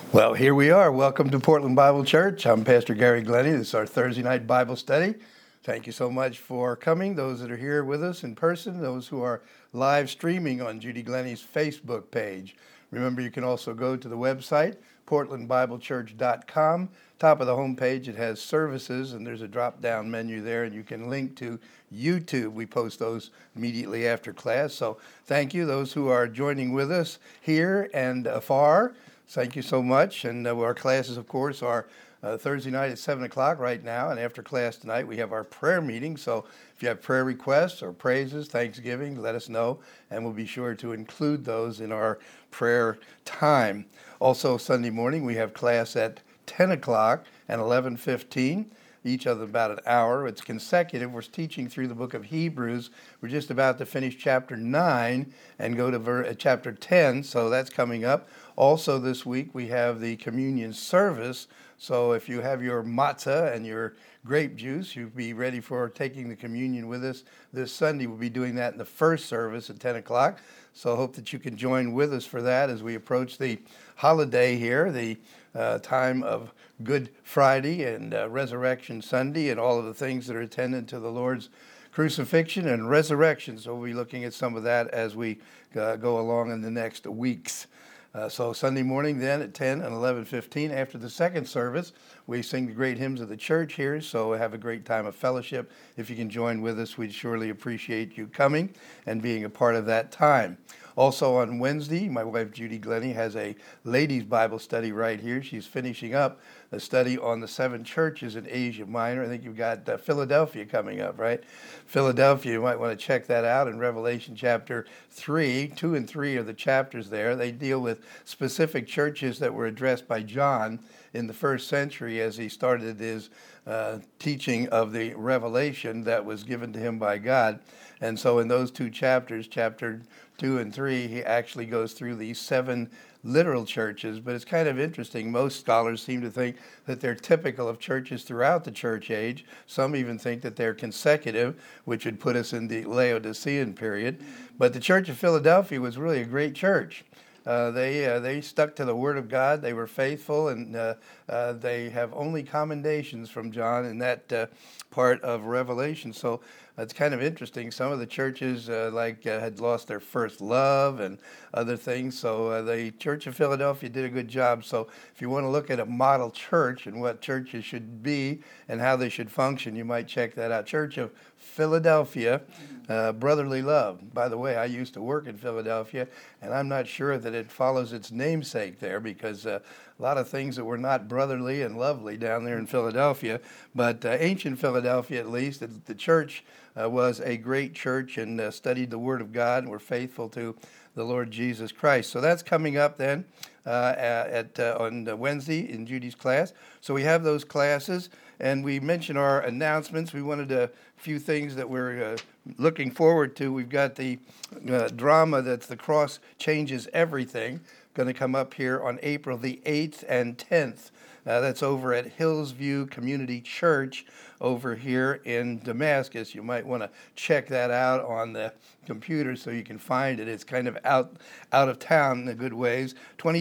Well, here we are. Welcome to Portland Bible Church. I'm Pastor Gary Glennie. This is our Thursday night Bible study. Thank you so much for coming, those that are here with us in person, those who are live streaming on Judy Glennie's Facebook page. Remember, you can also go to the website, portlandbiblechurch.com. Top of the homepage, it has services, and there's a drop-down menu there, and you can link to YouTube. We post those immediately after class. So thank you, those who are joining with us here and afar. Thank you so much. And our classes, of course, are Thursday night at 7 o'clock right now. And after class tonight, we have our prayer meeting. So if you have prayer requests or praises, Thanksgiving, let us know. And we'll be sure to include those in our prayer time. Also, Sunday morning, we have class at 10 o'clock and 11:15. Each of them about an hour. It's consecutive. We're teaching through the book of Hebrews. We're just about to finish chapter 9 and go to chapter 10, so that's coming up. Also this week we have the communion service, so if you have your matzah and your grape juice, you'll be ready for taking the communion with us this Sunday. We'll be doing that in the first service at 10 o'clock, so I hope that you can join with us for that as we approach the holiday here, the time of Good Friday and Resurrection Sunday and all of the things that are attendant to the Lord's crucifixion and resurrection. So we'll be looking at some of that as we go along in the next weeks. So Sunday morning then at 10 and 11:15 after the second service, we sing the great hymns of the church here. So have a great time of fellowship. If you can join with us, we'd surely appreciate you coming and being a part of that time. Also on Wednesday, my wife Judy Glennie has a ladies' Bible study right here. She's finishing up a study on the 7 churches in Asia Minor. I think you've got Philadelphia coming up, right? Philadelphia, you might want to check that out in Revelation chapter 3. 2 and 3 are the chapters there. They deal with specific churches that were addressed by John in the first century as he started his teaching of the revelation that was given to him by God. And so in those 2 chapters, chapter 2 and 3, he actually goes through these 7 literal churches, but it's kind of interesting. Most scholars seem to think that they're typical of churches throughout the church age. Some even think that they're consecutive, which would put us in the Laodicean period. But the Church of Philadelphia was really a great church. They stuck to the Word of God. They were faithful, and they have only commendations from John in that part of Revelation. So it's kind of interesting. Some of the churches had lost their first love and other things. So the Church of Philadelphia did a good job. So if you want to look at a model church and what churches should be and how they should function, you might check that out. Church of Philadelphia, brotherly love. By the way, I used to work in Philadelphia, and I'm not sure that it follows its namesake there because a lot of things that were not brotherly and lovely down there in Philadelphia. But ancient Philadelphia, at least, the church was a great church and studied the Word of God and were faithful to the Lord Jesus Christ. So that's coming up then on Wednesday in Judy's class. So we have those classes, and we mentioned our announcements. We wanted a few things that we're looking forward to. We've got the drama that's The Cross Changes Everything, going to come up here on April the 8th and 10th. That's over at Hillsview Community Church over here in Damascus. You might want to check that out on the computer so you can find it. It's kind of out of town in a good ways.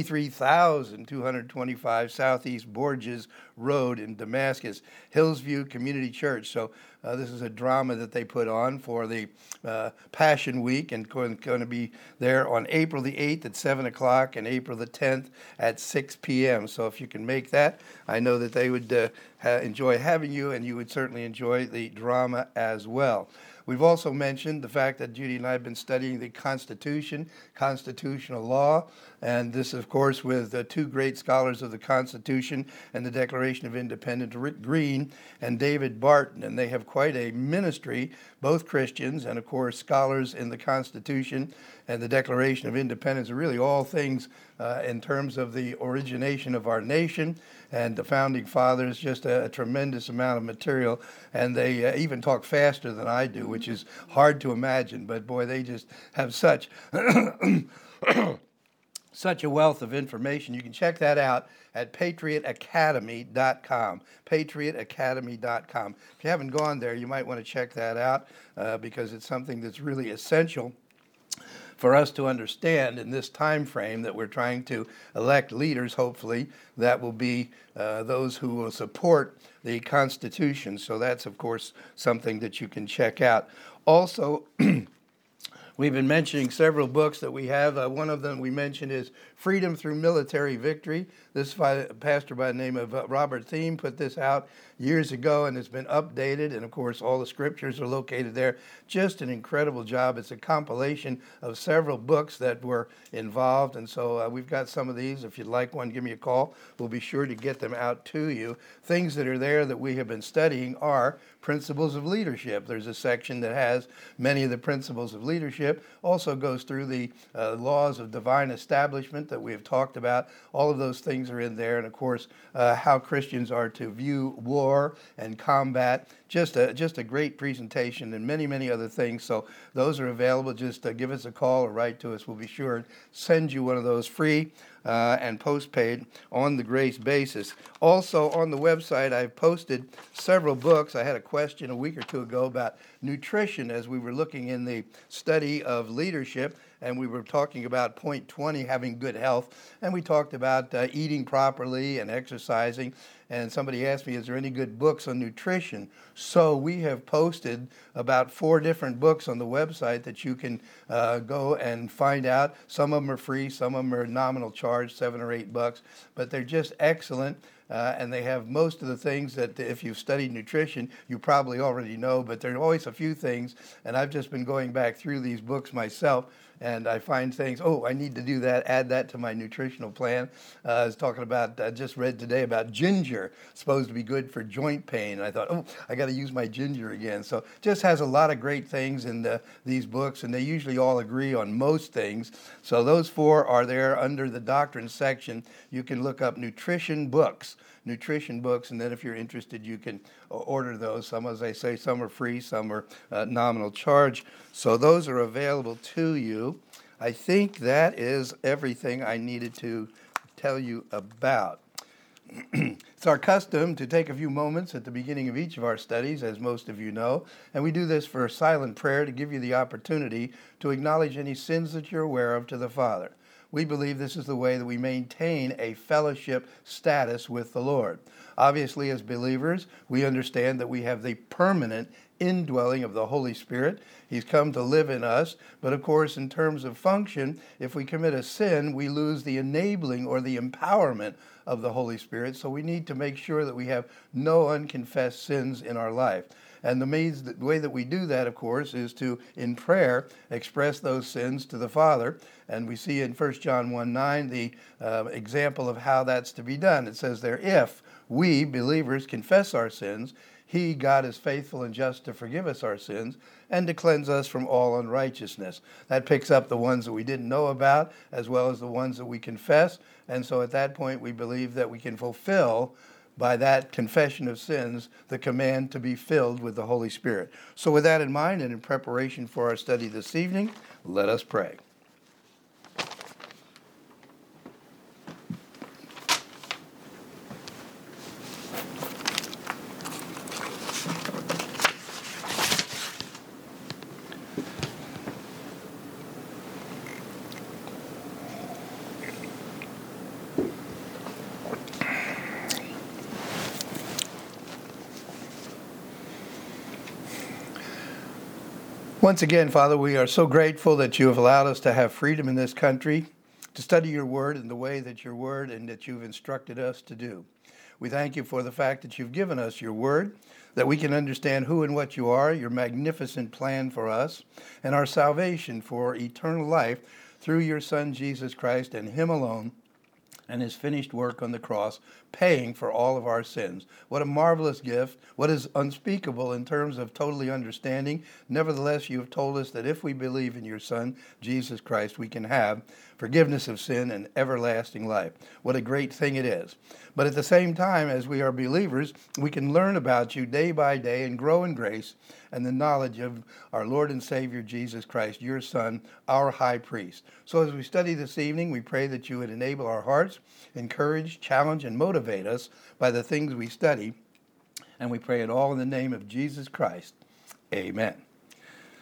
23,225 Southeast Borges Road in Damascus, Hillsview Community Church. So this is a drama that they put on for the Passion Week and going to be there on April the 8th at 7 o'clock and April the 10th at 6 p.m. So if you can make that, I know that they would enjoy having you, and you would certainly enjoy the drama as well. We've also mentioned the fact that Judy and I have been studying the Constitution, constitutional law, and this, of course, with 2 great scholars of the Constitution and the Declaration of Independence, Rick Green and David Barton, and they have quite a ministry, both Christians and, of course, scholars in the Constitution and the Declaration of Independence, really all things in terms of the origination of our nation and the Founding Fathers, just a tremendous amount of material, and they even talk faster than I do, which is hard to imagine, but boy, they just have such such a wealth of information. You can check that out at patriotacademy.com, patriotacademy.com. If you haven't gone there, you might want to check that out because it's something that's really essential for us to understand in this time frame that we're trying to elect leaders, hopefully, that will be those who will support the Constitution. So that's, of course, something that you can check out. Also, we've been mentioning several books that we have. One of them we mentioned is Freedom Through Military Victory. This pastor by the name of Robert Thiem put this out years ago, and it's been updated. And, of course, all the scriptures are located there. Just an incredible job. It's a compilation of several books that were involved. And so we've got some of these. If you'd like one, give me a call. We'll be sure to get them out to you. Things that are there that we have been studying are principles of leadership. There's a section that has many of the principles of leadership. Also goes through the laws of divine establishment that we have talked about. All of those things are in there. And, of course, how Christians are to view war and combat. Just a great presentation and many, many other things. So those are available. Just give us a call or write to us. We'll be sure to send you one of those free and postpaid on the grace basis. Also on the website, I've posted several books. I had a question a week or two ago about nutrition as we were looking in the study of leadership, and we were talking about point 20, having good health, and we talked about eating properly and exercising. And somebody asked me, is there any good books on nutrition? So we have posted about 4 different books on the website that you can go and find out. Some of them are free, some of them are nominal charge, $7 or $8, but they're just excellent. And they have most of the things that if you've studied nutrition, you probably already know, but there are always a few things. And I've just been going back through these books myself, and I find things, I need to do that, add that to my nutritional plan. I was talking about, I just read today about ginger, supposed to be good for joint pain. And I thought, I got to use my ginger again. So just has a lot of great things in these books, and they usually all agree on most things. So those 4 are there under the doctrine section. You can look up nutrition books, and then if you're interested, you can order those. Some, as I say, some are free, some are nominal charge. So those are available to you. I think that is everything I needed to tell you about. It's our custom to take a few moments at the beginning of each of our studies, as most of you know, and we do this for a silent prayer to give you the opportunity to acknowledge any sins that you're aware of to the Father. We believe this is the way that we maintain a fellowship status with the Lord. Obviously, as believers, we understand that we have the permanent indwelling of the Holy Spirit. He's come to live in us. But of course, in terms of function, if we commit a sin, we lose the enabling or the empowerment of the Holy Spirit. So we need to make sure that we have no unconfessed sins in our life. And the way that we do that, of course, is to, in prayer, express those sins to the Father. And we see in 1 John 1:9 the example of how that's to be done. It says there, if we, believers, confess our sins, He, God, is faithful and just to forgive us our sins and to cleanse us from all unrighteousness. That picks up the ones that we didn't know about as well as the ones that we confess. And so at that point, we believe that we can fulfill by that confession of sins, the command to be filled with the Holy Spirit. So with that in mind and in preparation for our study this evening, let us pray. Once again, Father, we are so grateful that you have allowed us to have freedom in this country, to study your word in the way that your word and that you've instructed us to do. We thank you for the fact that you've given us your word, that we can understand who and what you are, your magnificent plan for us, and our salvation for eternal life through your Son, Jesus Christ, and him alone, and his finished work on the cross, paying for all of our sins. What a marvelous gift. What is unspeakable in terms of totally understanding. Nevertheless, you have told us that if we believe in your Son, Jesus Christ, we can have forgiveness of sin and everlasting life. What a great thing it is. But at the same time, as we are believers, we can learn about you day by day and grow in grace and the knowledge of our Lord and Savior, Jesus Christ, your Son, our high priest. So as we study this evening, we pray that you would enable our hearts, encourage, challenge, and motivate us by the things we study. And we pray it all in the name of Jesus Christ. Amen.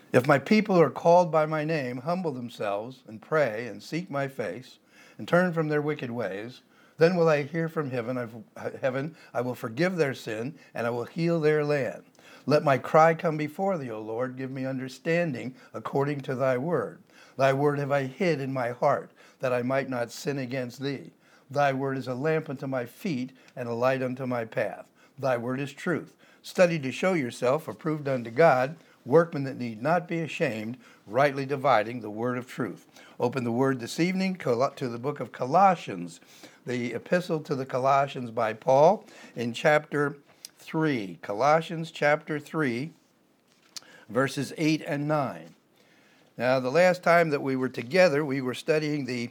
If my people who are called by my name humble themselves and pray and seek my face and turn from their wicked ways, then will I hear from heaven, I will forgive their sin, and I will heal their land. Let my cry come before thee, O Lord. Give me understanding according to thy word. Thy word have I hid in my heart, that I might not sin against thee. Thy word is a lamp unto my feet and a light unto my path. Thy word is truth. Study to show yourself approved unto God, workmen that need not be ashamed, rightly dividing the word of truth. Open the word this evening to the book of Colossians, the epistle to the Colossians by Paul in chapter 3. Colossians chapter 3, verses 8 and 9. Now, the last time that we were together, we were studying the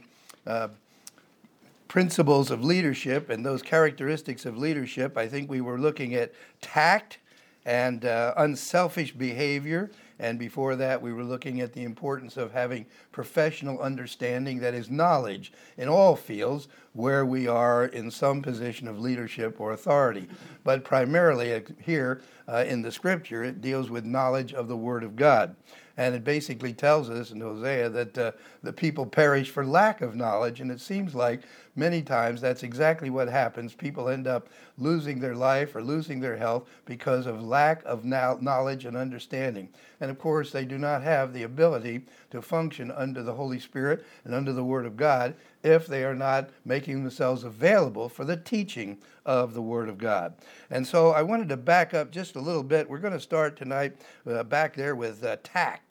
principles of leadership and those characteristics of leadership. I think we were looking at tact and unselfish behavior. And before that, we were looking at the importance of having professional understanding, that is, knowledge in all fields where we are in some position of leadership or authority. But primarily here in the scripture, it deals with knowledge of the Word of God. And it basically tells us in Hosea that the people perish for lack of knowledge. And it seems like many times that's exactly what happens. People end up losing their life or losing their health because of lack of knowledge and understanding. And of course, they do not have the ability to function under the Holy Spirit and under the Word of God if they are not making themselves available for the teaching of the Word of God. And so I wanted to back up just a little bit. We're going to start tonight back there with tact,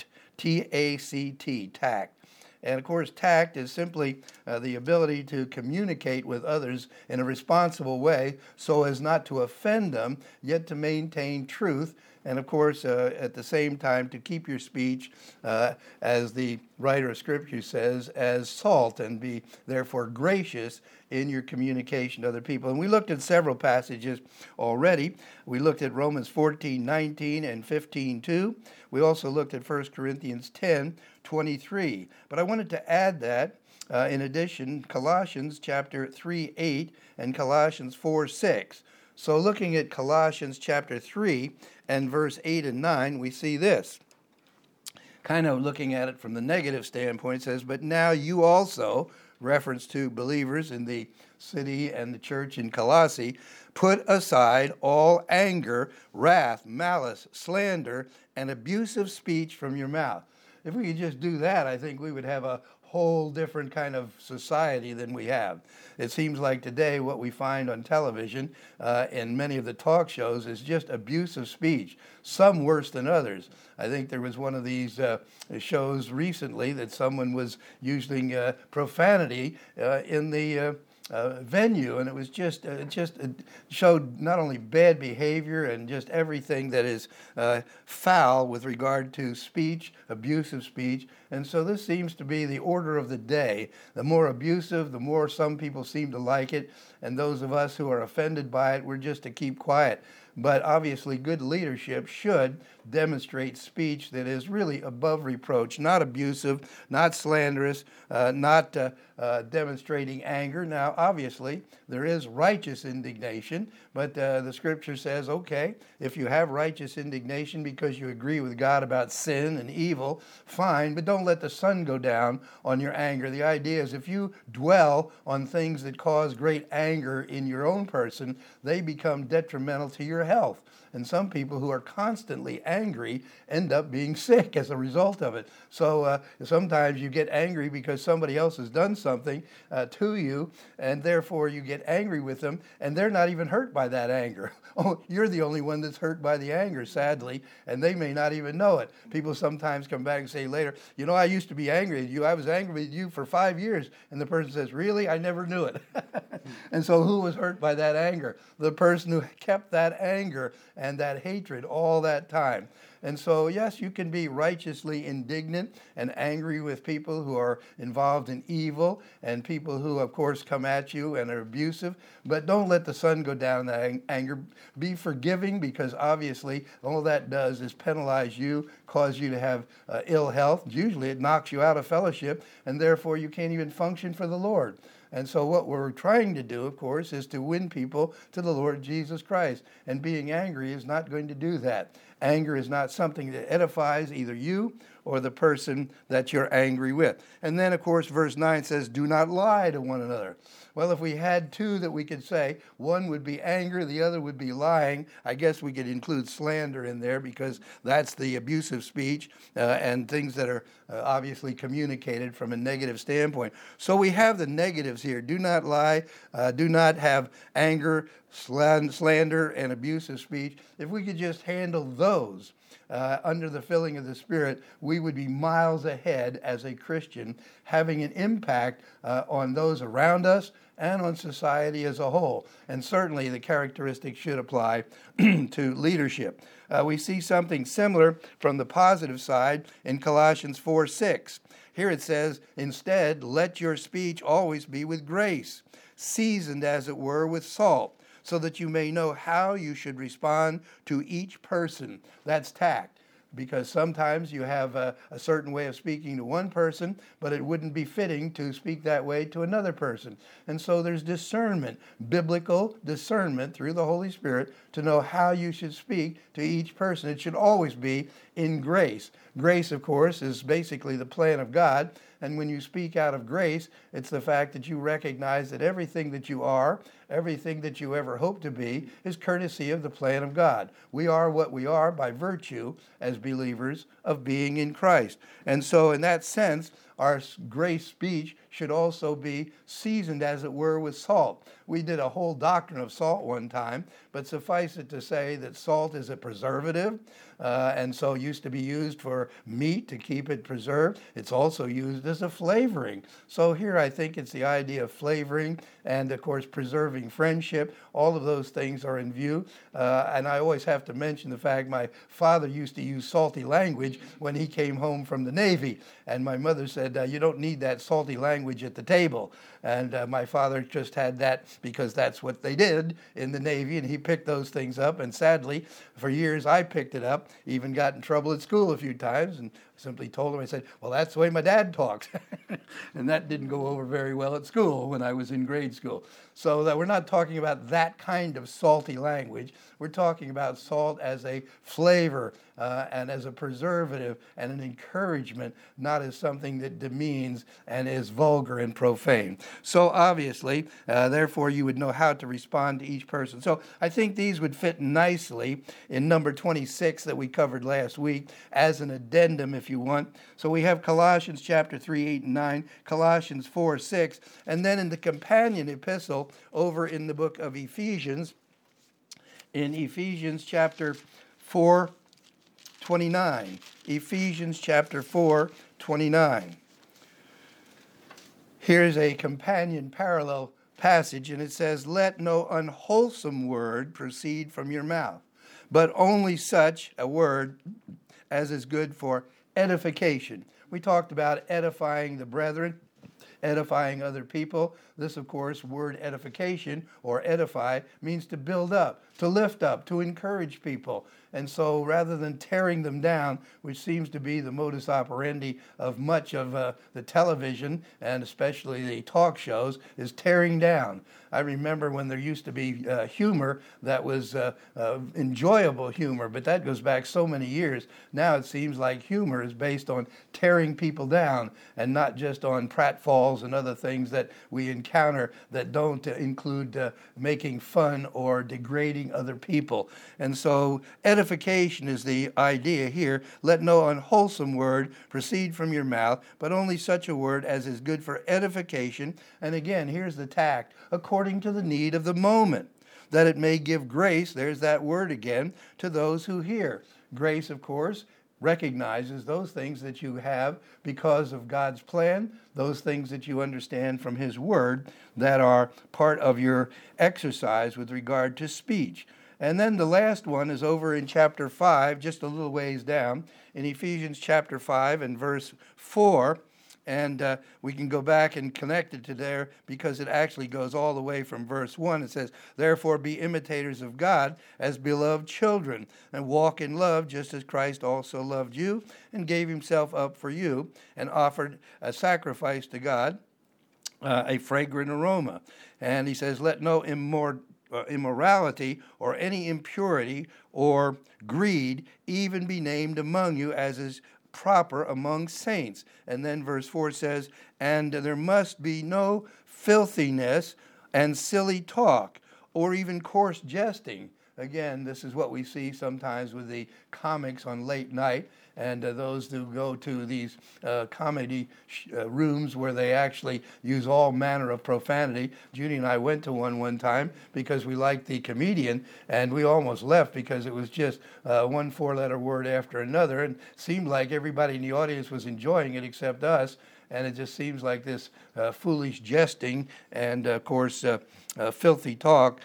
T-A-C-T, tact. And of course, tact is simply the ability to communicate with others in a responsible way so as not to offend them, yet to maintain truth. And of course, at the same time, to keep your speech, as the writer of Scripture says, as salt, and be therefore gracious in your communication to other people. And we looked at several passages already. We looked at Romans 14:19 and 15:2. We also looked at 1 Corinthians 10:23. But I wanted to add that, in addition, Colossians chapter 3:8 and Colossians 4:6. So looking at Colossians chapter 3 and verse 8 and 9, we see this. Kind of looking at it from the negative standpoint, it says, but now you also, reference to believers in the city and the church in Colossae, put aside all anger, wrath, malice, slander, and abusive speech from your mouth. If we could just do that, I think we would have a whole different kind of society than we have. It seems like today what we find on television in many of the talk shows is just abusive speech, some worse than others. I think there was one of these shows recently that someone was using profanity in the venue, and it was it showed not only bad behavior and just everything that is foul with regard to speech, abusive speech. And so this seems to be the order of the day. The more abusive, the more some people seem to like it, and those of us who are offended by it, we're just to keep quiet. But obviously, good leadership should demonstrate speech that is really above reproach, not abusive, not slanderous, not demonstrating anger. Now, obviously, there is righteous indignation, but the Scripture says, okay, if you have righteous indignation because you agree with God about sin and evil, fine, but don't let the sun go down on your anger. The idea is if you dwell on things that cause great anger in your own person, they become detrimental to your health. And some people who are constantly angry end up being sick as a result of it. So sometimes you get angry because somebody else has done something to you, and therefore you get angry with them, and they're not even hurt by that anger. Oh, you're the only one that's hurt by the anger, sadly, and they may not even know it. People sometimes come back and say later, you know, I used to be angry at you. I was angry with you for 5 years. And the person says, really? I never knew it. And so who was hurt by that anger? The person who kept that anger and that hatred all that time. And so, yes, you can be righteously indignant and angry with people who are involved in evil and people who, of course, come at you and are abusive. But don't let the sun go down in that anger. Be forgiving, because obviously all that does is penalize you, cause you to have ill health. Usually it knocks you out of fellowship, and therefore you can't even function for the Lord. And so what we're trying to do, of course, is to win people to the Lord Jesus Christ. And being angry is not going to do that. Anger is not something that edifies either you or the person that you're angry with. And then, of course, verse 9 says, do not lie to one another. Well, if we had two that we could say, one would be anger, the other would be lying. I guess we could include slander in there because that's the abusive speech and things that are obviously communicated from a negative standpoint. So we have the negatives here. Do not lie, do not have anger, slander, and abusive speech. If we could just handle those, under the filling of the Spirit, we would be miles ahead as a Christian, having an impact on those around us and on society as a whole. And certainly the characteristics should apply to leadership. We see something similar from the positive side in Colossians 4:6. Here it says, instead, let your speech always be with grace, seasoned as it were with salt, so that you may know how you should respond to each person. That's tact, because sometimes you have a certain way of speaking to one person, but it wouldn't be fitting to speak that way to another person. And so there's discernment, biblical discernment through the Holy Spirit to know how you should speak to each person. It should always be in grace. Grace, of course, is basically the plan of God. And when you speak out of grace, it's the fact that you recognize that everything that you are, everything that you ever hope to be, is courtesy of the plan of God. We are what we are by virtue, as believers, of being in Christ. And so in that sense, our grace speech should also be seasoned, as it were, with salt. We did a whole doctrine of salt one time, but suffice it to say that salt is a preservative, and so used to be used for meat to keep it preserved. It's also used as a flavoring. So here I think it's the idea of flavoring and, of course, preserving friendship. All of those things are in view. And I always have to mention the fact my father used to use salty language when he came home from the Navy. And my mother said, you don't need that salty language at the table. And my father just had that because that's what they did in the Navy, and he picked those things up. And sadly, for years I picked it up, even got in trouble at school a few times, and simply told him, I said, well, that's the way my dad talks. And that didn't go over very well at school when I was in grade school. So that we're not talking about that kind of salty language. We're talking about salt as a flavor and as a preservative and an encouragement, not as something that demeans and is vulgar and profane. So obviously, therefore, you would know how to respond to each person. So I think these would fit nicely in number 26 that we covered last week as an addendum, if you want. So we have Colossians chapter 3, 8, and 9, Colossians 4, 6, and then in the companion epistle over in the book of Ephesians, in Ephesians chapter 4, 29. Ephesians chapter 4, 29. Here's a companion parallel passage, and it says, let no unwholesome word proceed from your mouth, but only such a word as is good for edification. We talked about edifying the brethren, edifying other people. This, of course, word edification or edify means to build up, to lift up, to encourage people. And so rather than tearing them down, which seems to be the modus operandi of much of the television and especially the talk shows, is tearing down. I remember when there used to be humor that was enjoyable humor, but that goes back so many years. Now it seems like humor is based on tearing people down and not just on pratfalls and other things that we encounter that don't include making fun or degrading other people. And so edification is the idea here. Let no unwholesome word proceed from your mouth, but only such a word as is good for edification. And again, here's the tact, according to the need of the moment, that it may give grace, there's that word again, to those who hear. Grace, of course, recognizes those things that you have because of God's plan, those things that you understand from His Word that are part of your exercise with regard to speech. And then the last one is over in chapter 5, just a little ways down, in Ephesians chapter 5 and verse 4. And we can go back and connect it to there because it actually goes all the way from verse 1. It says, therefore be imitators of God as beloved children, and walk in love just as Christ also loved you and gave Himself up for you and offered a sacrifice to God, a fragrant aroma. And he says, let no immorality or any impurity or greed even be named among you, as is proper among saints. And then verse 4 says, and there must be no filthiness and silly talk or even coarse jesting. Again, this is what we see sometimes with the comics on late night, and those who go to these comedy rooms where they actually use all manner of profanity. Judy and I went to one time because we liked the comedian, and we almost left because it was just one four-letter word after another, and seemed like everybody in the audience was enjoying it except us. And it just seems like this foolish jesting and, of course, filthy talk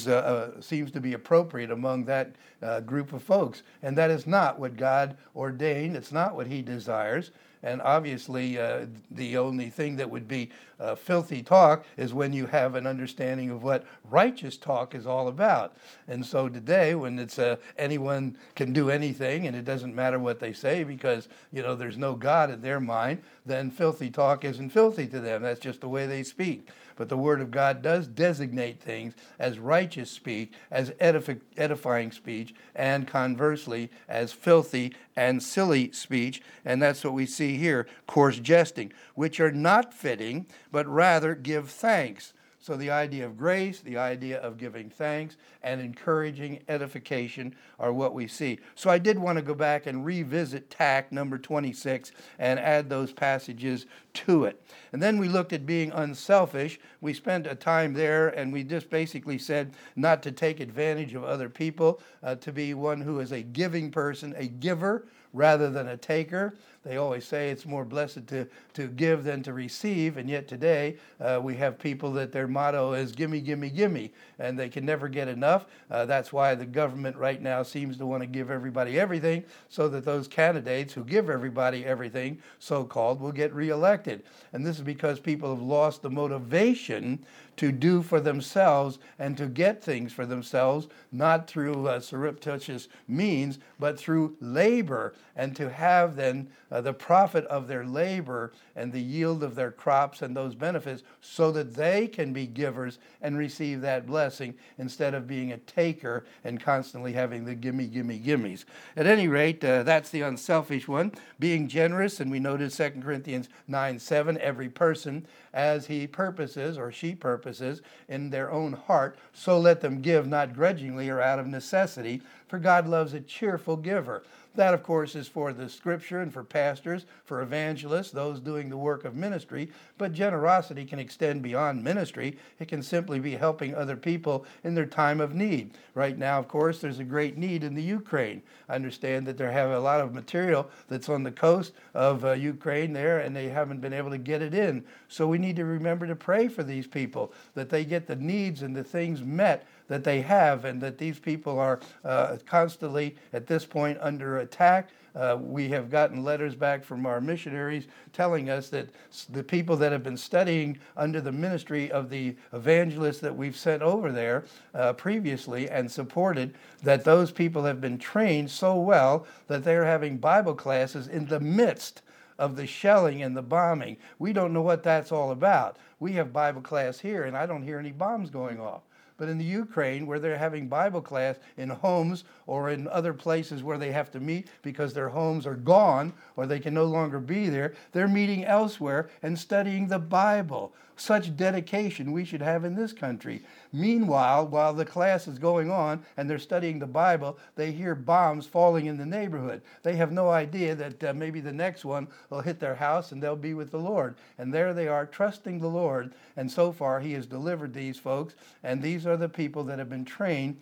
seems to be appropriate among that group of folks. And that is not what God ordained. It's not what he desires. And obviously, the only thing that would be filthy talk is when you have an understanding of what righteous talk is all about. And so today, when it's anyone can do anything, and it doesn't matter what they say because there's no God in their mind, then filthy talk isn't filthy to them. That's just the way they speak. But the Word of God does designate things as righteous speech, as edifying speech, and conversely, as filthy and silly speech. And that's what we see here, coarse jesting, which are not fitting, but rather give thanks. So the idea of grace, the idea of giving thanks, and encouraging edification are what we see. So I did want to go back and revisit TAC number 26 and add those passages to it. And then we looked at being unselfish. We spent a time there, and we just basically said not to take advantage of other people, to be one who is a giving person, a giver, rather than a taker. They always say it's more blessed to give than to receive, and yet today we have people that their motto is gimme, gimme, gimme, and they can never get enough. That's why the government right now seems to want to give everybody everything, so that those candidates who give everybody everything, so-called, will get reelected. And this is because people have lost the motivation to do for themselves and to get things for themselves, not through surreptitious means, but through labor, and to have then the profit of their labor and the yield of their crops and those benefits so that they can be givers and receive that blessing instead of being a taker and constantly having the gimme, gimme, gimmes. At any rate, that's the unselfish one. Being generous, and we noted 2 Corinthians 9:7, every person as he purposes or she purposes in their own heart, so let them give not grudgingly or out of necessity, for God loves a cheerful giver. That, of course, is for the scripture and for pastors, for evangelists, those doing the work of ministry. But generosity can extend beyond ministry. It can simply be helping other people in their time of need. Right now, of course, there's a great need in the Ukraine. I understand that they have a lot of material that's on the coast of Ukraine there, and they haven't been able to get it in. So we need to remember to pray for these people, that they get the needs and the things met that they have, and that these people are constantly at this point under attack. We have gotten letters back from our missionaries telling us that the people that have been studying under the ministry of the evangelists that we've sent over there previously and supported, that those people have been trained so well that they're having Bible classes in the midst of the shelling and the bombing. We don't know what that's all about. We have Bible class here, and I don't hear any bombs going off. But in the Ukraine, where they're having Bible class in homes or in other places where they have to meet because their homes are gone or they can no longer be there, they're meeting elsewhere and studying the Bible. Such dedication we should have in this country. Meanwhile, while the class is going on and they're studying the Bible, they hear bombs falling in the neighborhood. They have no idea that maybe the next one will hit their house and they'll be with the Lord. And there they are trusting the Lord. And so far, he has delivered these folks. And these are the people that have been trained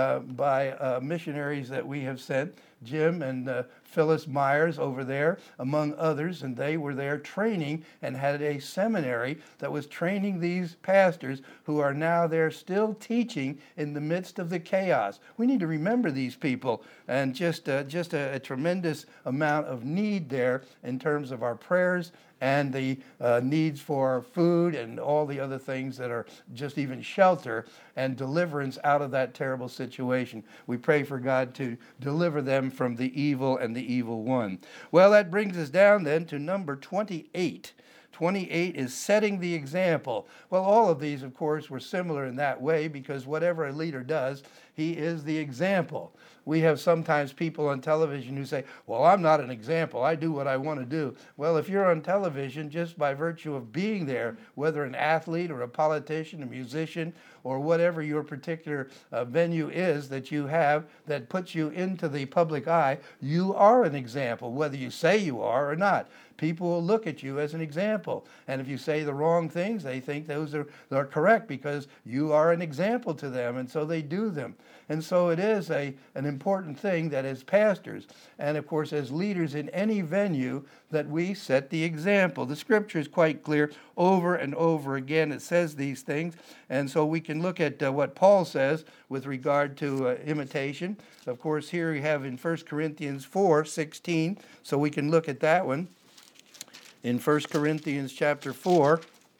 by missionaries that we have sent, Jim and Phyllis Myers over there, among others, and they were there training and had a seminary that was training these pastors who are now there still teaching in the midst of the chaos. We need to remember these people, and just a tremendous amount of need there in terms of our prayers and the needs for food and all the other things that are just even shelter and deliverance out of that terrible situation. We pray for God to deliver them from the evil and the evil one. Well, that brings us down then to number 28. 28 is setting the example. Well, all of these, of course, were similar in that way because whatever a leader does, he is the example. We have sometimes people on television who say, well, I'm not an example. I do what I want to do. Well, if you're on television, just by virtue of being there, whether an athlete or a politician, a musician, or whatever your particular venue is that you have that puts you into the public eye, you are an example, whether you say you are or not. People will look at you as an example. And if you say the wrong things, they think those are correct because you are an example to them, and so they do them. And so it is an important thing that as pastors, and of course as leaders in any venue, that we set the example. The scripture is quite clear over and over again. It says these things. And so we can look at what Paul says with regard to imitation. Of course, here we have in 1 Corinthians 4:16, so we can look at that one. In 1 Corinthians chapter 4,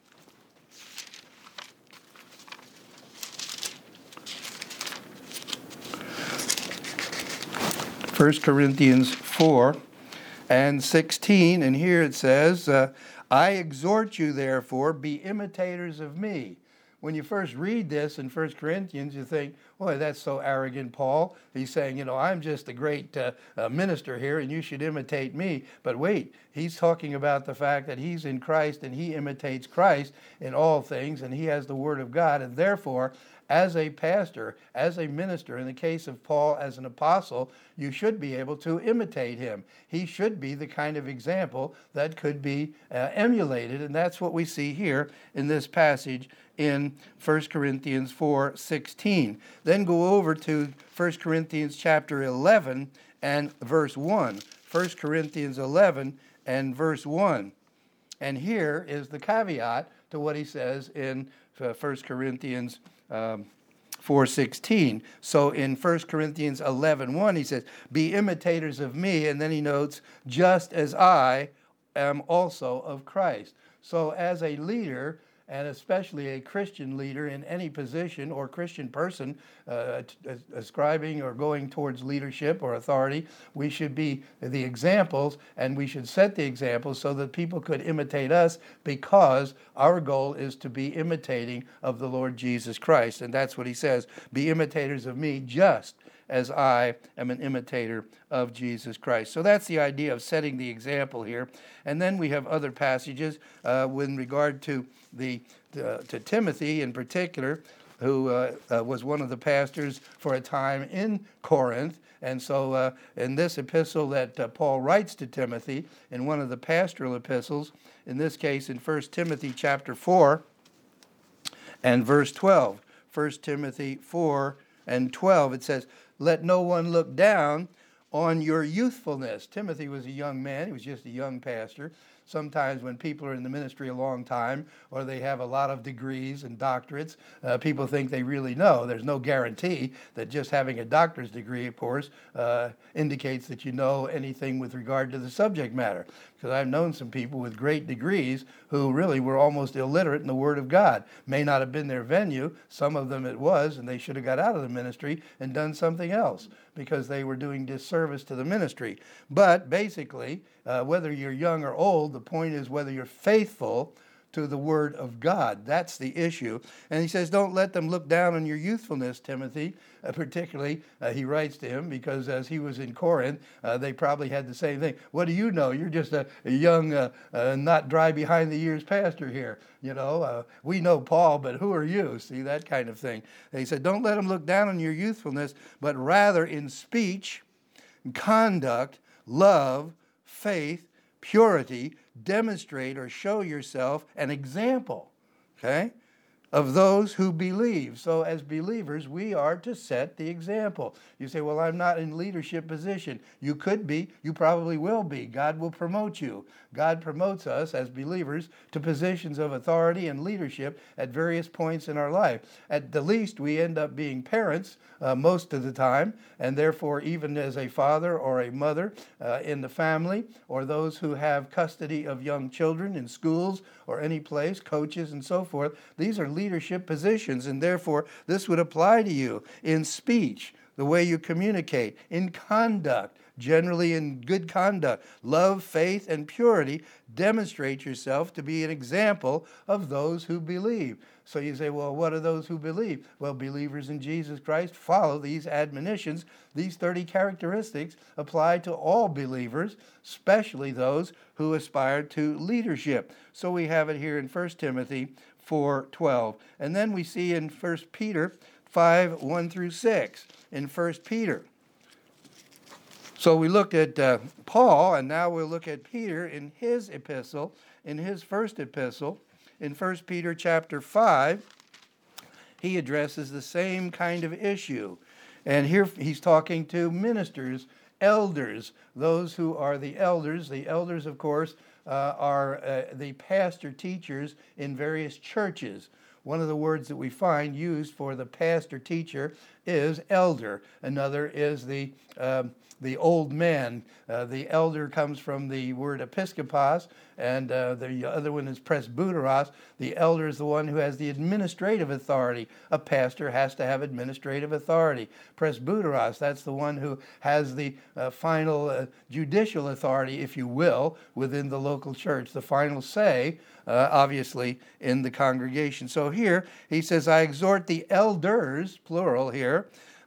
First Corinthians 4 and 16, and here it says, I exhort you, therefore, be imitators of me. When you first read this in 1 Corinthians, you think, boy, that's so arrogant, Paul. He's saying, I'm just a great minister here, and you should imitate me. But wait, he's talking about the fact that he's in Christ, and he imitates Christ in all things, and he has the Word of God, and therefore, as a pastor, as a minister, in the case of Paul as an apostle, you should be able to imitate him. He should be the kind of example that could be emulated, and that's what we see here in this passage in 1 Corinthians 4:16. Then go over to 1 Corinthians chapter 11 and verse 1. 1 Corinthians 11 and verse 1. And here is the caveat to what he says in 1 Corinthians 4:16. So in 1 Corinthians 11:1, he says, be imitators of me, and then he notes, just as I am also of Christ. So as a leader, and especially a Christian leader in any position or Christian person ascribing or going towards leadership or authority, we should be the examples, and we should set the examples so that people could imitate us, because our goal is to be imitating of the Lord Jesus Christ. And that's what he says, be imitators of me just as I am an imitator of Jesus Christ. So that's the idea of setting the example here. And then we have other passages with regard to to Timothy in particular, who was one of the pastors for a time in Corinth. And so in this epistle that Paul writes to Timothy, in one of the pastoral epistles, in this case in 1 Timothy chapter 4 and verse 12, 1 Timothy 4 and 12, it says, let no one look down on your youthfulness. Timothy was a young man. He was just a young pastor. Sometimes when people are in the ministry a long time, or they have a lot of degrees and doctorates, people think they really know. There's no guarantee that just having a doctor's degree, of course, indicates that you know anything with regard to the subject matter. Because I've known some people with great degrees who really were almost illiterate in the Word of God. May not have been their venue. Some of them it was, and they should have got out of the ministry and done something else because they were doing disservice to the ministry. But basically, whether you're young or old, the point is whether you're faithful to the Word of God. That's the issue. And he says, don't let them look down on your youthfulness, Timothy. Particularly, he writes to him because as he was in Corinth, they probably had the same thing. What do you know? You're just a young, not dry behind the ears pastor here. We know Paul, but who are you? See, that kind of thing. And he said, don't let them look down on your youthfulness, but rather in speech, conduct, love, faith, purity, demonstrate or show yourself an example, okay, of those who believe. So as believers, we are to set the example. You say, well, I'm not in leadership position. You could be. You probably will be. God will promote you. God promotes us as believers to positions of authority and leadership at various points in our life. At the least, we end up being parents most of the time, and therefore even as a father or a mother in the family, or those who have custody of young children in schools or any place, coaches and so forth, these are leadership positions, and therefore this would apply to you in speech, the way you communicate, in conduct, generally in good conduct, love, faith, and purity. Demonstrate yourself to be an example of those who believe. So you say, well, what are those who believe? Well, believers in Jesus Christ follow these admonitions. These 30 characteristics apply to all believers, especially those who aspire to leadership. So we have it here in 1 Timothy 4:12. And then we see in 1 Peter 5:1 through 6. In 1 Peter. So we looked at Paul, and now we'll look at Peter in his epistle, in his first epistle. In 1 Peter chapter 5, he addresses the same kind of issue. And here he's talking to ministers, elders, those who are the elders. The elders, of course, are the pastor teachers in various churches. One of the words that we find used for the pastor teacher is elder. Another is the old man. The elder comes from the word episkopos, and the other one is presbyteros. The elder is the one who has the administrative authority. A pastor has to have administrative authority. Presbyteros, that's the one who has the final judicial authority, if you will, within the local church, the final say, obviously, in the congregation. So here he says, I exhort the elders, plural here,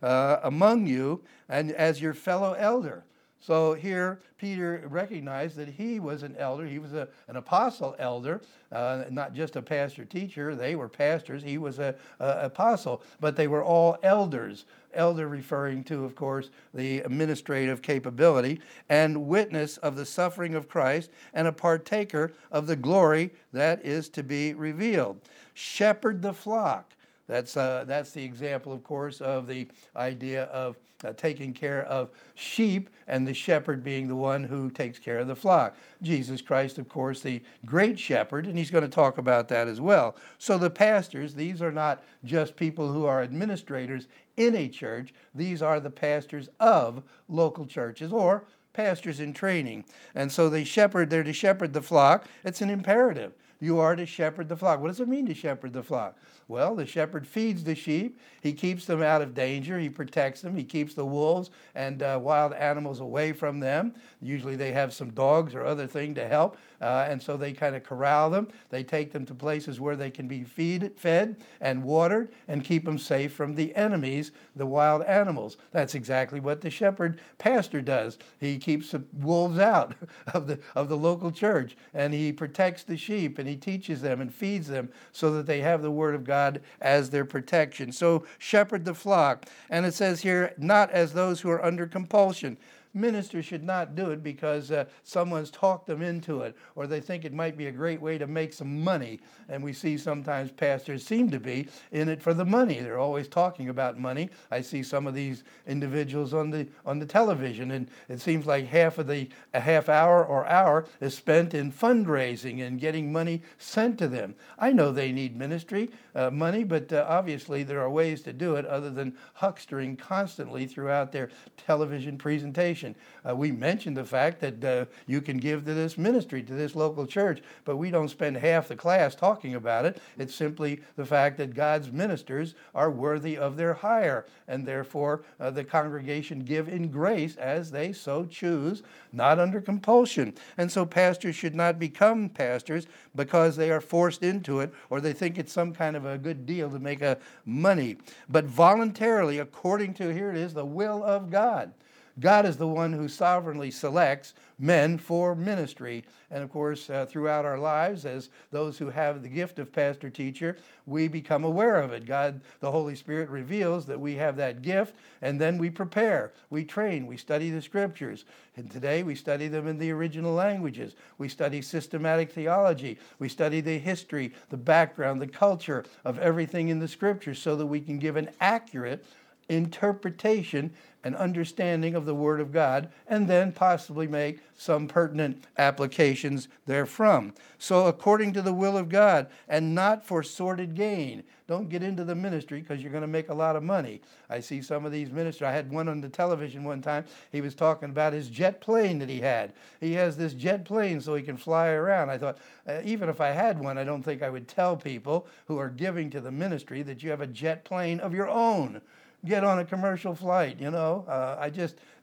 among you, and as your fellow elder. So here Peter recognized that he was an elder. He was an apostle elder, not just a pastor teacher. They were pastors. He was an apostle, but they were all elders. Elder referring to, of course, the administrative capability, and witness of the suffering of Christ, and a partaker of the glory that is to be revealed. Shepherd the flock. That's the example, of course, of the idea of taking care of sheep, and the shepherd being the one who takes care of the flock. Jesus Christ, of course, the great shepherd, and he's going to talk about that as well. So the pastors, these are not just people who are administrators in a church. These are the pastors of local churches, or pastors in training. And so they're to shepherd the flock. It's an imperative. You are to shepherd the flock. What does it mean to shepherd the flock? Well, the shepherd feeds the sheep. He keeps them out of danger. He protects them. He keeps the wolves and wild animals away from them. Usually they have some dogs or other thing to help. And so they kind of corral them. They take them to places where they can be fed and watered and keep them safe from the enemies, the wild animals. That's exactly what the shepherd pastor does. He keeps the wolves out of the local church, and he protects the sheep, and he teaches them and feeds them so that they have the word of God as their protection. So shepherd the flock. And it says here, not as those who are under compulsion. Ministers should not do it because someone's talked them into it, or they think it might be a great way to make some money. And we see sometimes pastors seem to be in it for the money. They're always talking about money. I see some of these individuals on the television, and it seems like a half hour or hour is spent in fundraising and getting money sent to them. I know they need ministry, money, but obviously there are ways to do it other than huckstering constantly throughout their television presentation. We mentioned the fact that you can give to this ministry, to this local church, but we don't spend half the class talking about it. It's simply the fact that God's ministers are worthy of their hire, and therefore the congregation give in grace as they so choose, not under compulsion. And so pastors should not become pastors because they are forced into it, or they think it's some kind of a good deal to make money, but voluntarily, according to, here it is, the will of God. God is the one who sovereignly selects men for ministry. And of course, throughout our lives, as those who have the gift of pastor teacher, we become aware of it. God, the Holy Spirit, reveals that we have that gift, and then we prepare, we train, we study the scriptures. And today we study them in the original languages. We study systematic theology. We study the history, the background, the culture of everything in the scriptures so that we can give an accurate interpretation and understanding of the Word of God, and then possibly make some pertinent applications therefrom. So according to the will of God, and not for sordid gain. Don't get into the ministry because you're going to make a lot of money. I see some of these ministers. I had one on the television one time. He was talking about his jet plane that he had. He has this jet plane so he can fly around. I thought, even if I had one, I don't think I would tell people who are giving to the ministry that you have a jet plane of your own. Get on a commercial flight,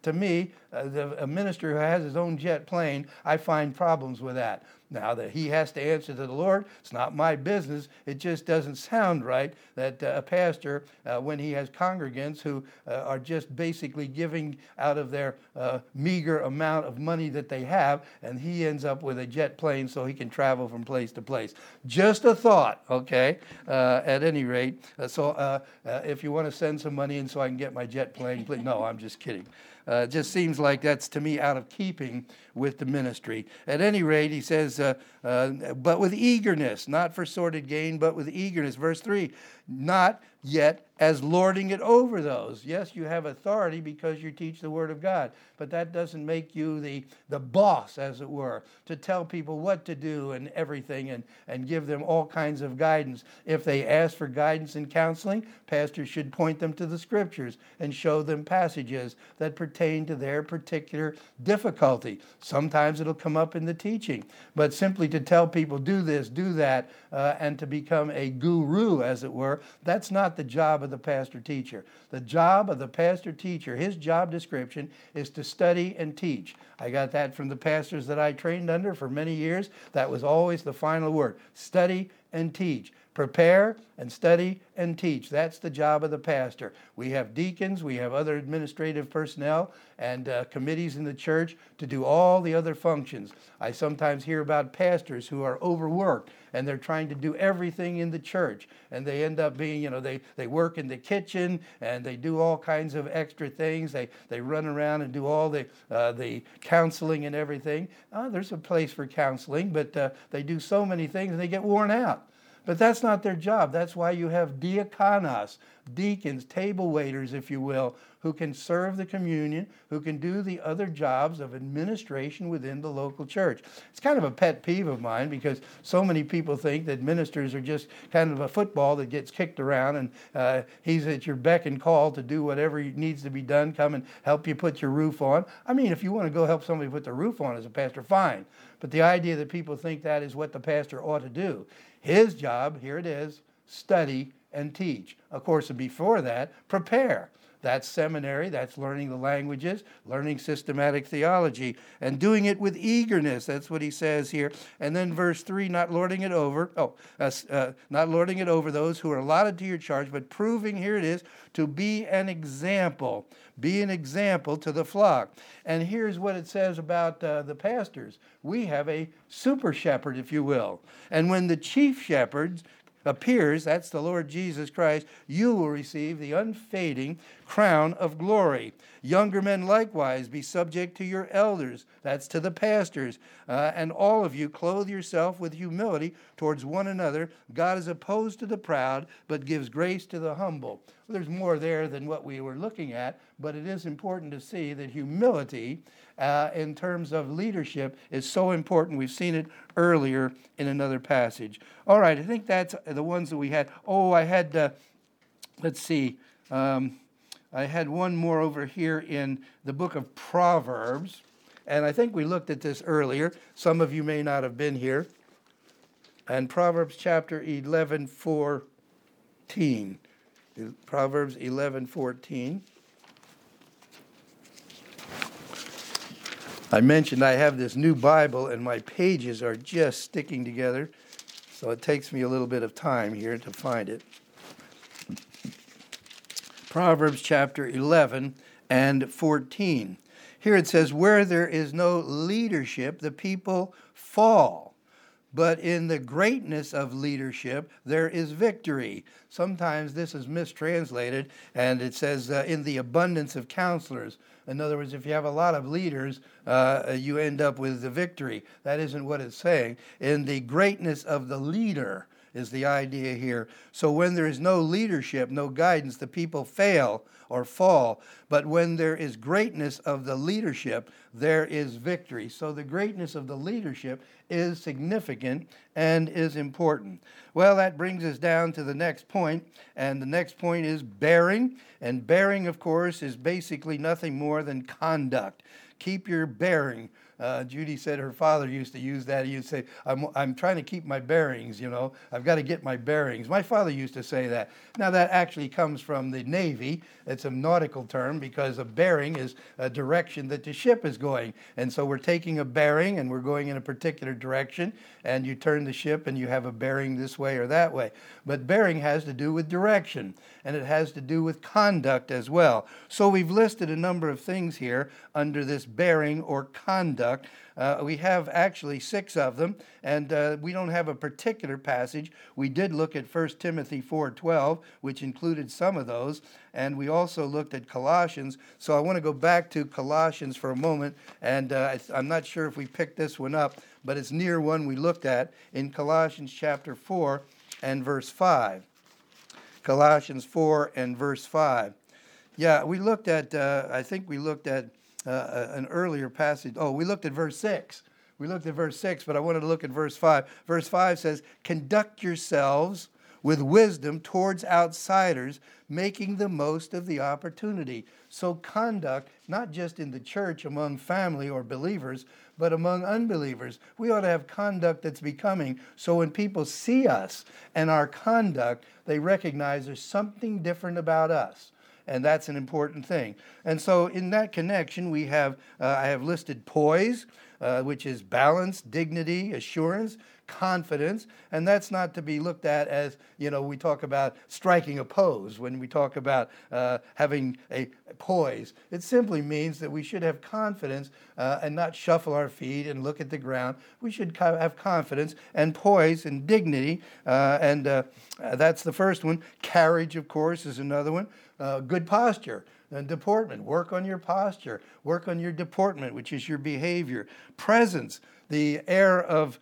To me, a minister who has his own jet plane, I find problems with that. Now that he has to answer to the Lord, it's not my business. It just doesn't sound right that a pastor, when he has congregants who are just basically giving out of their meager amount of money that they have, and he ends up with a jet plane so he can travel from place to place. Just a thought, okay? At any rate, if you want to send some money in so I can get my jet plane, please. No, I'm just kidding. It just seems like that's, to me, out of keeping with the ministry. At any rate, he says, but with eagerness, not for sordid gain, but with eagerness. Verse 3, not yet as lording it over those. Yes, you have authority because you teach the Word of God, but that doesn't make you the boss, as it were, to tell people what to do and everything and give them all kinds of guidance. If they ask for guidance and counseling, pastors should point them to the Scriptures and show them passages that pertain to their particular difficulty. Sometimes it'll come up in the teaching, but simply to tell people do this, do that, and to become a guru, as it were, that's not the job of the pastor-teacher. The job of the pastor-teacher, his job description, is to study and teach. I got that from the pastors that I trained under for many years. That was always the final word: study and teach. Prepare and study and teach. That's the job of the pastor. We have deacons, we have other administrative personnel and committees in the church to do all the other functions. I sometimes hear about pastors who are overworked and they're trying to do everything in the church, and they end up being, they work in the kitchen and they do all kinds of extra things. They run around and do all the counseling and everything. There's a place for counseling, but they do so many things and they get worn out. But that's not their job. That's why you have diakonos, deacons, table waiters, if you will, who can serve the communion, who can do the other jobs of administration within the local church. It's kind of a pet peeve of mine because so many people think that ministers are just kind of a football that gets kicked around and he's at your beck and call to do whatever needs to be done, come and help you put your roof on. I mean, if you want to go help somebody put the roof on as a pastor, fine. But the idea that people think that is what the pastor ought to do. His job, here it is, study and teach. Of course, before that, prepare. That's seminary, that's learning the languages, learning systematic theology, and doing it with eagerness. That's what he says here. And then verse 3, not lording it over those who are allotted to your charge, but proving, here it is, to be an example. Be an example to the flock. And here's what it says about the pastors. We have a super shepherd, if you will. And when the chief shepherd appears, that's the Lord Jesus Christ, you will receive the unfading crown of glory. Younger men likewise be subject to your elders, that's to the pastors, and all of you clothe yourself with humility towards one another. God is opposed to the proud, but gives grace to the humble. Well, there's more there than what we were looking at, but it is important to see that humility in terms of leadership is so important. We've seen it earlier in another passage. All right, I think that's the ones that we had. Oh, I had, let's see, I had one more over here in the book of Proverbs, and I think we looked at this earlier. Some of you may not have been here. And Proverbs chapter 11:14. Proverbs 11:14. I mentioned I have this new Bible and my pages are just sticking together, so it takes me a little bit of time here to find it. Proverbs chapter 11 and 14. Here it says, where there is no leadership, the people fall. But in the greatness of leadership, there is victory. Sometimes this is mistranslated, and it says in the abundance of counselors. In other words, if you have a lot of leaders, you end up with the victory. That isn't what it's saying. In the greatness of the leader is the idea here. So when there is no leadership, no guidance, the people fail or fall. But when there is greatness of the leadership, there is victory. So the greatness of the leadership is significant and is important. Well, that brings us down to the next point, and the next point is bearing. And bearing, of course, is basically nothing more than conduct. Keep your bearing. Judy said her father used to use that. He used to say, I'm trying to keep my bearings, I've got to get my bearings. My father used to say that. Now, that actually comes from the Navy. It's a nautical term because a bearing is a direction that the ship is going. And so we're taking a bearing and we're going in a particular direction, and you turn the ship and you have a bearing this way or that way. But bearing has to do with direction, and it has to do with conduct as well. So we've listed a number of things here under this bearing or conduct. We have actually 6 of them, and we don't have a particular passage. We did look at 1 Timothy 4:12, which included some of those, and we also looked at Colossians. So I want to go back to Colossians for a moment, and I'm not sure if we picked this one up, but it's near one we looked at in Colossians chapter 4 and verse 5. Colossians 4 and verse 5. Yeah, we looked at, I think we looked at an earlier passage. Oh, we looked at verse 6. We looked at verse 6, but I wanted to look at verse 5. Verse 5 says, conduct yourselves with wisdom towards outsiders, making the most of the opportunity. So conduct, not just in the church among family or believers, but among unbelievers. We ought to have conduct that's becoming, so when people see us and our conduct, they recognize there's something different about us. And that's an important thing. And so in that connection, we have, I have listed poise, which is balance, dignity, assurance, confidence. And that's not to be looked at as, we talk about striking a pose when we talk about having a poise. It simply means that we should have confidence and not shuffle our feet and look at the ground. We should have confidence and poise and dignity. And that's the first one. Carriage, of course, is another one. Good posture and deportment. Work on your posture. Work on your deportment, which is your behavior. Presence, the air of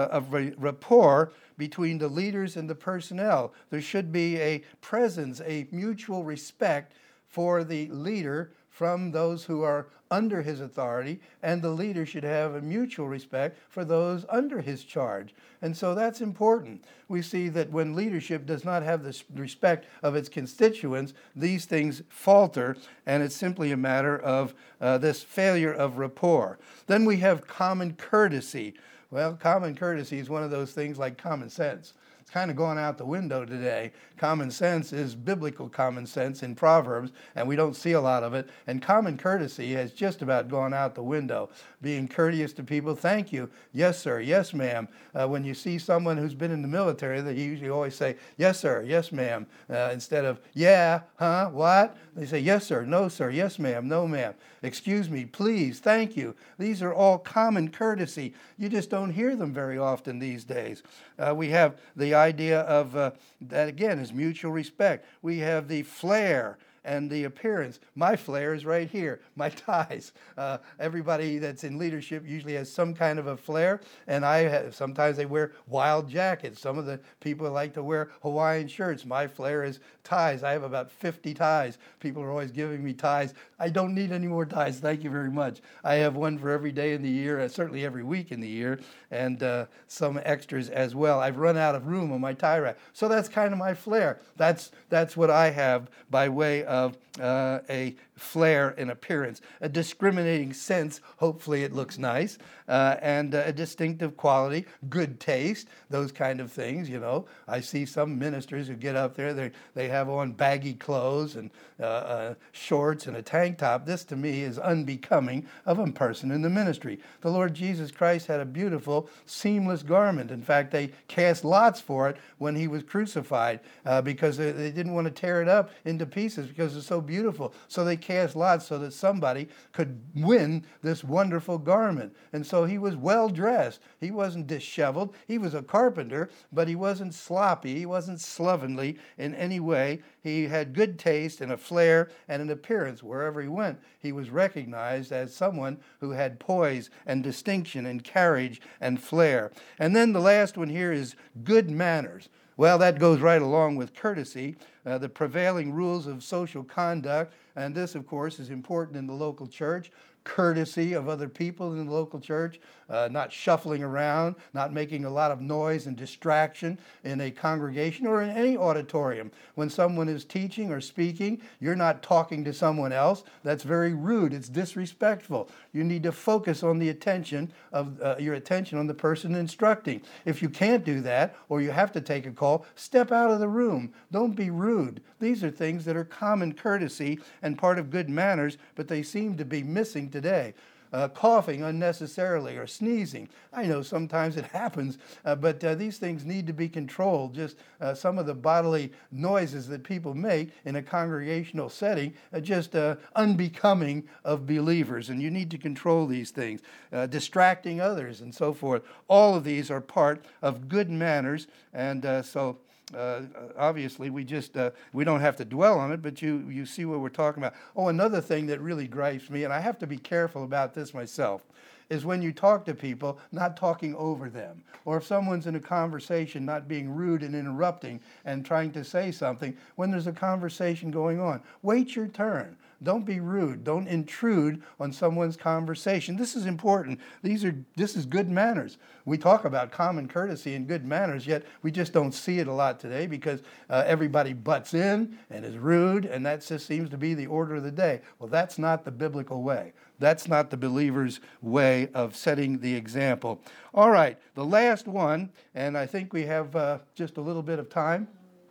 rapport between the leaders and the personnel. There should be a presence, a mutual respect for the leader from those who are under his authority, and the leader should have a mutual respect for those under his charge. And so that's important. We see that when leadership does not have the respect of its constituents, these things falter, and it's simply a matter of this failure of rapport. Then we have common courtesy. Well, common courtesy is one of those things like common sense. It's kind of gone out the window today. Common sense is biblical common sense in Proverbs, and we don't see a lot of it. And common courtesy has just about gone out the window. Being courteous to people, thank you, yes sir, yes ma'am. When you see someone who's been in the military, they usually always say, yes sir, yes ma'am, instead of, yeah, huh, what? They say, yes sir, no sir, yes ma'am, no ma'am. Excuse me, please, thank you. These are all common courtesy. You just don't hear them very often these days. We have the idea of, that again is mutual respect. We have the flair and the appearance. My flair is right here, my ties. Everybody that's in leadership usually has some kind of a flair, and sometimes they wear wild jackets. Some of the people like to wear Hawaiian shirts. My flair is ties. I have about 50 ties. People are always giving me ties. I don't need any more ties, thank you very much. I have one for every day in the year, certainly every week in the year, and some extras as well. I've run out of room on my tie rack. So that's kind of my flair. That's what I have by way of a flair in appearance, a discriminating sense, hopefully it looks nice, and a distinctive quality, good taste, those kind of things, I see some ministers who get up there, they have on baggy clothes and shorts and a tank top. This to me is unbecoming of a person in the ministry. The Lord Jesus Christ had a beautiful, seamless garment. In fact, they cast lots for it when he was crucified because they didn't want to tear it up into pieces because it's so beautiful. So they cast lots so that somebody could win this wonderful garment. And so he was well dressed. He wasn't disheveled. He was a carpenter, but he wasn't sloppy. He wasn't slovenly in any way. He had good taste and a flair and an appearance wherever he went. He was recognized as someone who had poise and distinction and carriage and flair. And then the last one here is good manners. Well, that goes right along with courtesy, the prevailing rules of social conduct, and this, of course, is important in the local church. courtesy of other people in the local church, not shuffling around, not making a lot of noise and distraction in a congregation or in any auditorium. When someone is teaching or speaking, you're not talking to someone else. That's very rude. It's disrespectful. You need to focus on the attention of your attention on the person instructing. If you can't do that, or you have to take a call, step out of the room. Don't be rude. These are things that are common courtesy and part of good manners, but they seem to be missing today. Coughing unnecessarily or sneezing. I know sometimes it happens, but these things need to be controlled. Just some of the bodily noises that people make in a congregational setting are just unbecoming of believers, and you need to control these things. Distracting others and so forth. All of these are part of good manners, and obviously, we don't have to dwell on it, but you see what we're talking about. Oh, another thing that really gripes me, and I have to be careful about this myself, is when you talk to people, not talking over them. Or if someone's in a conversation, not being rude and interrupting and trying to say something when there's a conversation going on. Wait your turn. Don't be rude. Don't intrude on someone's conversation. This is important. This is good manners. We talk about common courtesy and good manners, yet we just don't see it a lot today because everybody butts in and is rude, and that just seems to be the order of the day. Well, that's not the biblical way. That's not the believer's way of setting the example. All right, the last one, and I think we have just a little bit of time.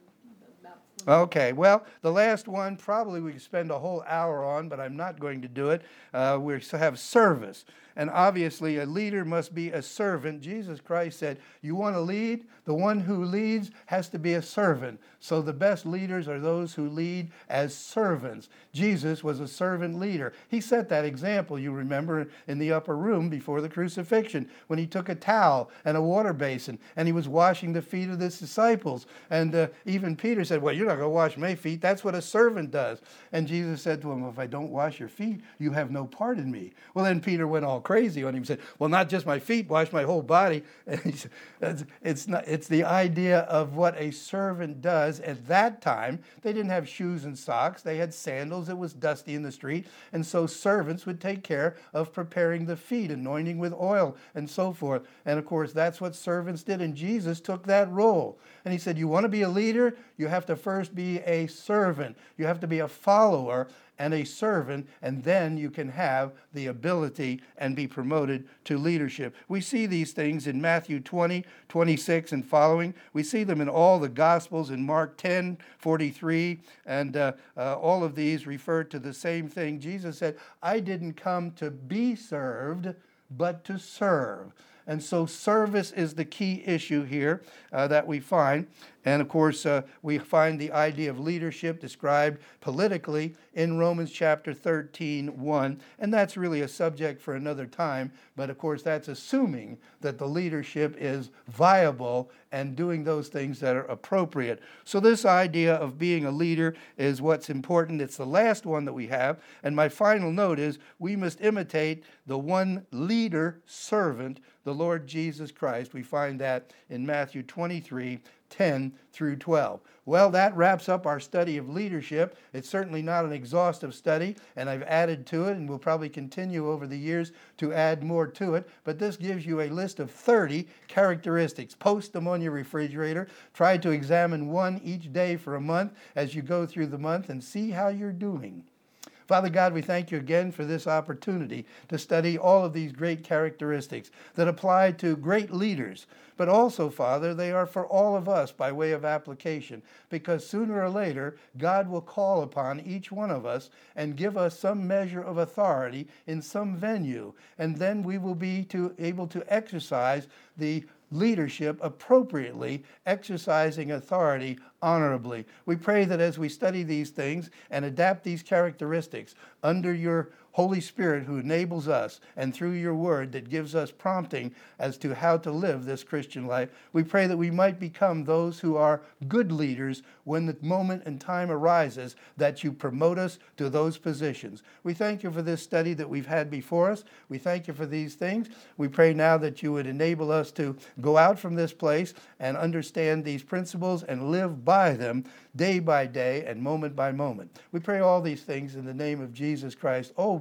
Okay, well, the last one probably we could spend a whole hour on, but I'm not going to do it. We have service. And obviously, a leader must be a servant. Jesus Christ said, you want to lead? The one who leads has to be a servant. So the best leaders are those who lead as servants. Jesus was a servant leader. He set that example, you remember, in the upper room before the crucifixion, when he took a towel and a water basin, and he was washing the feet of his disciples. And even Peter said, well, you're not going to wash my feet. That's what a servant does. And Jesus said to him, if I don't wash your feet, you have no part in me. Well, then Peter went all crazy on him and said, well, not just my feet, wash my whole body. And he said, it's the idea of what a servant does. At that time, they didn't have shoes and socks. They had sandals. It was dusty in the street. And so servants would take care of preparing the feet, anointing with oil, and so forth. And of course, that's what servants did. And Jesus took that role. And he said, you want to be a leader? You have to first be a servant. You have to be a follower and a servant, and then you can have the ability and be promoted to leadership. We see these things in Matthew 20, 26 and following. We see them in all the Gospels, in Mark 10, 43, and all of these refer to the same thing. Jesus said, I didn't come to be served, but to serve. And so service is the key issue here that we find. And of course, we find the idea of leadership described politically in Romans chapter 13, 1. And that's really a subject for another time. But of course, that's assuming that the leadership is viable and doing those things that are appropriate. So this idea of being a leader is what's important. It's the last one that we have. And my final note is we must imitate the one leader servant, the Lord Jesus Christ. We find that in Matthew 23, 10 through 12. Well, that wraps up our study of leadership. It's certainly not an exhaustive study, and I've added to it, and we'll probably continue over the years to add more to it. But this gives you a list of 30 characteristics. Post them on your refrigerator. Try to examine one each day for a month as you go through the month and see how you're doing. Father God, we thank you again for this opportunity to study all of these great characteristics that apply to great leaders. But also, Father, they are for all of us by way of application, because sooner or later, God will call upon each one of us and give us some measure of authority in some venue. And then we will be able to exercise the leadership appropriately, exercising authority honorably. We pray that as we study these things and adapt these characteristics under your Holy Spirit who enables us, and through your word that gives us prompting as to how to live this Christian life, we pray that we might become those who are good leaders when the moment and time arises that you promote us to those positions. We thank you for this study that we've had before us. We thank you for these things. We pray now that you would enable us to go out from this place and understand these principles and live by them day by day and moment by moment. We pray all these things in the name of Jesus Christ. Oh,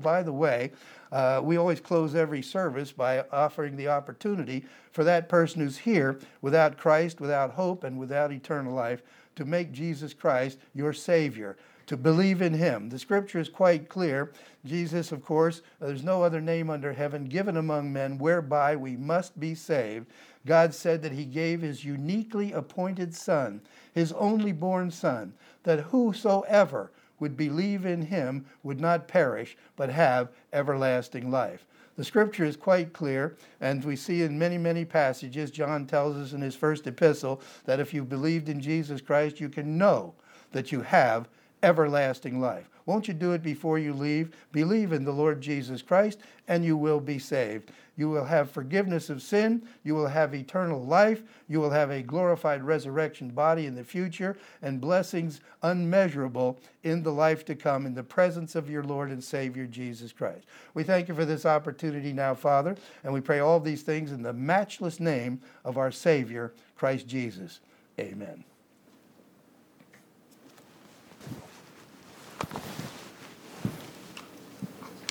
by the way, we always close every service by offering the opportunity for that person who's here without Christ, without hope, and without eternal life to make Jesus Christ your Savior, to believe in him. The scripture is quite clear. Jesus, of course, there's no other name under heaven given among men whereby we must be saved. God said that he gave his uniquely appointed Son, his only born Son, that whosoever would believe in him would not perish, but have everlasting life. The scripture is quite clear, and we see in many, many passages, John tells us in his first epistle, that if you believed in Jesus Christ, you can know that you have everlasting life. Won't you do it before you leave? Believe in the Lord Jesus Christ, and you will be saved. You will have forgiveness of sin. You will have eternal life. You will have a glorified resurrection body in the future, and blessings unmeasurable in the life to come in the presence of your Lord and Savior, Jesus Christ. We thank you for this opportunity now, Father, and we pray all these things in the matchless name of our Savior, Christ Jesus. Amen.